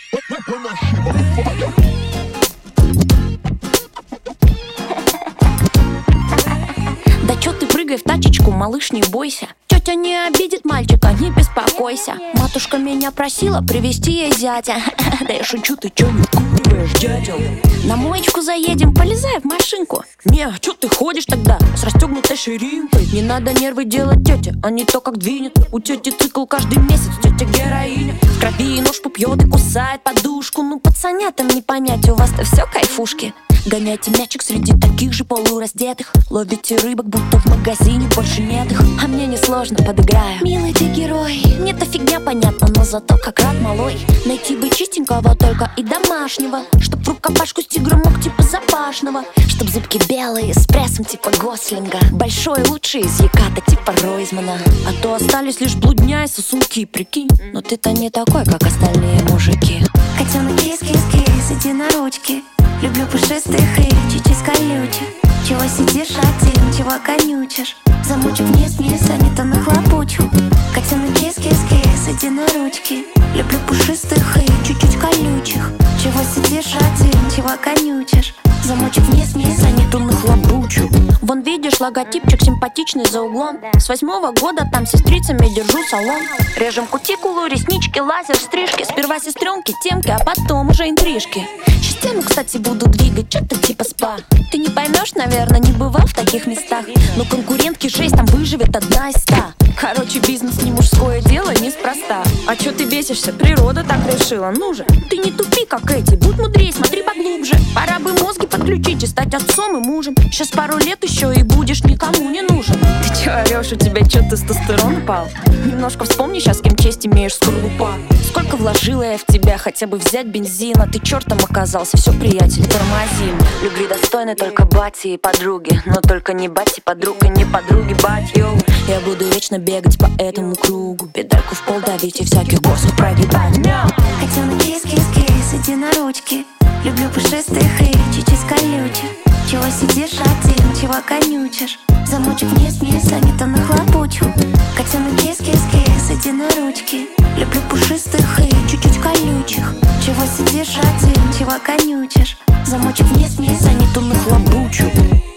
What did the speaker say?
Да чё ты прыгай в тачечку, малыш, не бойся. Тётя не обидит мальчика, не беспокойся. Матушка меня просила привезти ей зятя. Да я шучу, ты чё не вкуриваешь, дятел? На моечку заедем, полезай в машинку. Не, чё ты ходишь тогда с расстёгнутой ширинкой? Не надо нервы делать тёте, а не то как двинет. У тёти цикл каждый месяц, тётя героиня. В крови ножку пьёт и кусает подушку. Ну пацанятам не понять, у вас-то всё кайфушки. Гоняйте мячик среди таких же полураздетых. Ловите рыбок, будто в магазине больше нет их. А мне несложно, подыграю. Милый ты герой. Мне-то фигня понятна, но зато как рад малой. Найти бы чистенького только и домашнего, чтоб в рукопашку с тигром мог типа Запашного. Чтоб зубки белые с прессом типа Гослинга. Большой лучший из Яката типа Ройзмана. А то остались лишь блудня и сосунки, прикинь. Но ты-то не такой, как остальные мужики. Котенок, кис-кис-кис, иди на ручки. Люблю пушистых и чуть-чуть колючих. Чего сидишь один, чего конючишь? Замучу вниз-вниз, а не то нахлопочу. Котенок, кис-кис-кис, иди на ручки. Люблю пушистых и чуть-чуть колючих. Чего сидишь один, чего конючишь? Замучу вниз-вниз, а не то нахлопочу. Вон видишь, логотипчик симпатичный за углом. С 8-го года там сестрицами держу салон. Режем кутикулу, реснички, лазер, стрижки. Сперва сестренки, темки, а потом уже интрижки. Систему, кстати, буду двигать, что-то типа спа. Ты не поймешь, наверное, не бывал в таких местах. Но конкурентки 6, там выживет 1 из 100. Короче, бизнес не мужское дело, неспроста. А чё ты бесишься? Природа так решила. Ну же, ты не тупи, как эти, будь мудрее, смотри поглубже. Пора бы мозги подключить и стать отцом и мужем. Сейчас пару лет еще и будешь никому не нужен. Ты чё орёшь, у тебя чё тестостерон упал? Немножко вспомни сейчас, с кем честь имеешь, скорлупа. Сколько вложила я в тебя, хотя бы взять бензина. Ты чертом оказался, все, приятель, тормозим. Любви достойны только бати и подруги. Но только не бати, подруг и не подруги, бать, йоу. Я буду вечно бегать по этому кругу, педальку в пол давить и всяких боссов прогибать. Котенок, кис-кис-кис, иди на ручки. Люблю пушистых и чуть-чуть колючих. Чего сидишь один, чего конючишь? Замучу вниз-вниз, а не то нахлопочу. Котенок, кис-кис-кис, иди на ручки. Люблю пушистых и чуть-чуть колючих. Чего сидишь один, чего конючишь? Замучу вниз-вниз, а не то нахлопочу.